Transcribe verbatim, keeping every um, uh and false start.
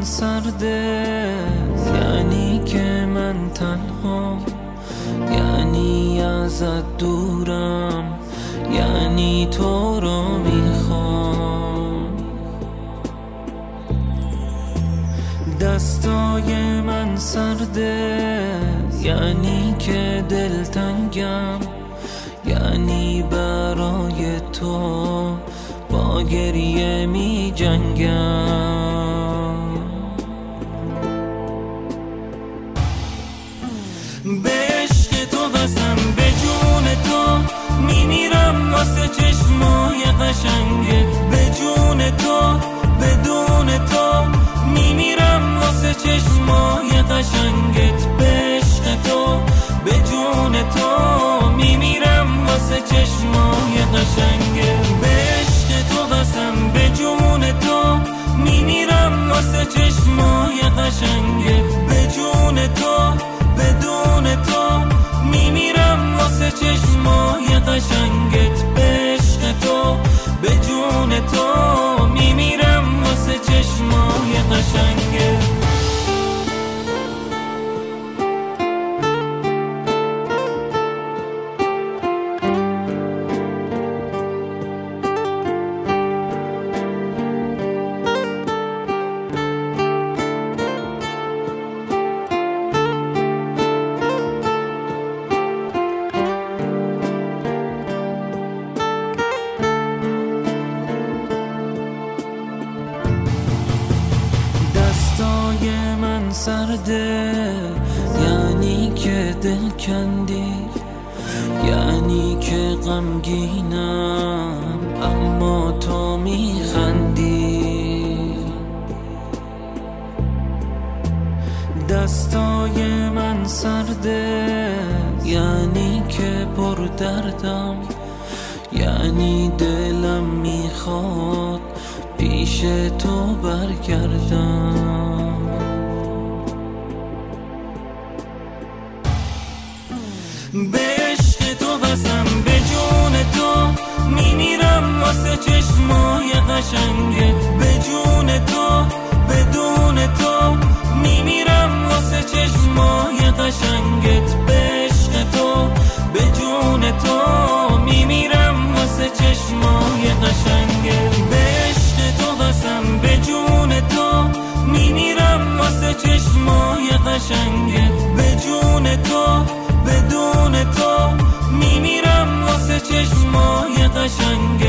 سرده، یعنی که من تنها، یعنی ازت دورم، یعنی تو رو میخوام. دستای من سرده، یعنی که دلتنگم، یعنی برای تو با گریه می جنگم. به عشق تو قسم، به جون تو میمیرم واسه چشمای قشنگت، به جون تو بدون تو میمیرم واسه چشمای قشنگت، به عشق تو به جون تو میمیرم واسه چشمای قشنگت، به عشق تو قسم، به جون تو میمیرم واسه چشمای قشنگت، به جون تو بدون تو میمیرم واسه چشمای قشنگت، به عشق تو به جون تو میمیرم واسه چشمای قشنگت. سرده، یعنی که دل کندی، یعنی که غمگینم اما تو میخندی. دستای من سرده، یعنی که پر دردم، یعنی دلم میخواد پیش تو برگردم. به عشق تو قسم، به جون تو میمیرم واسه چشمای قشنگت، به جون تو بدون تو میمیرم واسه چشمای قشنگت، به عشق تو به جون تو میمیرم واسه چشمای قشنگت، به عشق تو قسم، به جون تو میمیرم واسه چشمای قشنگت، به جون تو بدون تو میمیرم واسه چشمای قشنگت.